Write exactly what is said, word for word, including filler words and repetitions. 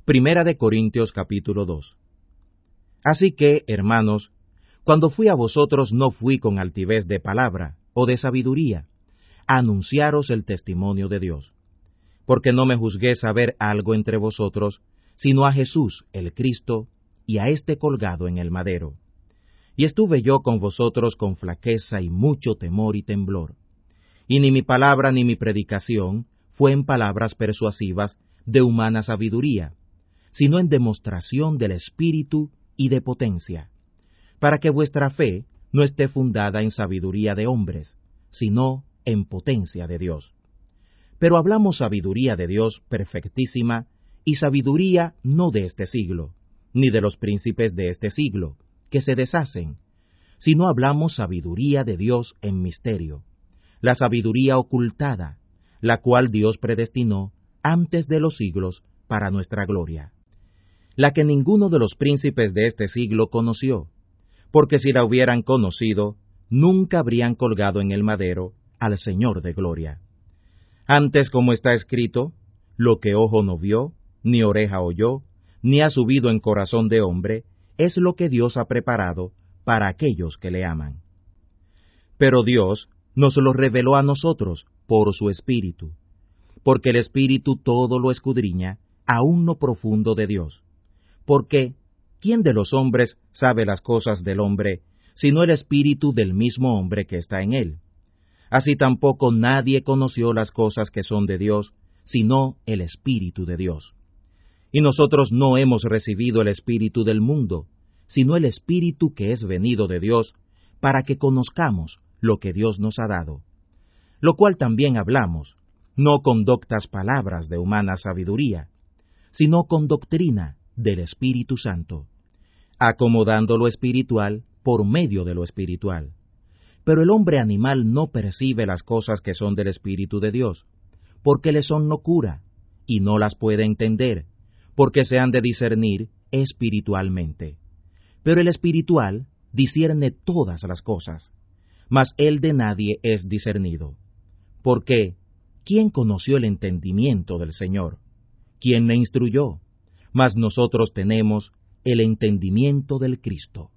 Primera de Corintios capítulo dos. Así que, hermanos, cuando fui a vosotros no fui con altivez de palabra o de sabiduría, a anunciaros el testimonio de Dios. Porque no me juzgué saber algo entre vosotros, sino a Jesús el Cristo, y a éste colgado en el madero. Y estuve yo con vosotros con flaqueza y mucho temor y temblor. Y ni mi palabra ni mi predicación fue en palabras persuasivas de humana sabiduría, sino en demostración del Espíritu y de potencia, para que vuestra fe no esté fundada en sabiduría de hombres, sino en potencia de Dios. Pero hablamos sabiduría de Dios perfectísima, y sabiduría no de este siglo, ni de los príncipes de este siglo, que se deshacen, sino hablamos sabiduría de Dios en misterio, la sabiduría ocultada, la cual Dios predestinó antes de los siglos para nuestra gloria, la que ninguno de los príncipes de este siglo conoció, porque si la hubieran conocido, nunca habrían colgado en el madero al Señor de gloria. Antes, como está escrito, lo que ojo no vio, ni oreja oyó, ni ha subido en corazón de hombre, es lo que Dios ha preparado para aquellos que le aman. Pero Dios nos lo reveló a nosotros por su Espíritu, porque el Espíritu todo lo escudriña, aún lo profundo de Dios. Porque, ¿quién de los hombres sabe las cosas del hombre, sino el Espíritu del mismo hombre que está en él? Así tampoco nadie conoció las cosas que son de Dios, sino el Espíritu de Dios. Y nosotros no hemos recibido el espíritu del mundo, sino el Espíritu que es venido de Dios, para que conozcamos lo que Dios nos ha dado. Lo cual también hablamos, no con doctas palabras de humana sabiduría, sino con doctrina del Espíritu Santo, acomodando lo espiritual por medio de lo espiritual. Pero el hombre animal no percibe las cosas que son del Espíritu de Dios, porque le son locura, y no las puede entender, porque se han de discernir espiritualmente. Pero el espiritual discierne todas las cosas, mas el de nadie es discernido. Porque, ¿quién conoció el entendimiento del Señor? ¿Quién le instruyó? Mas nosotros tenemos el entendimiento del Cristo.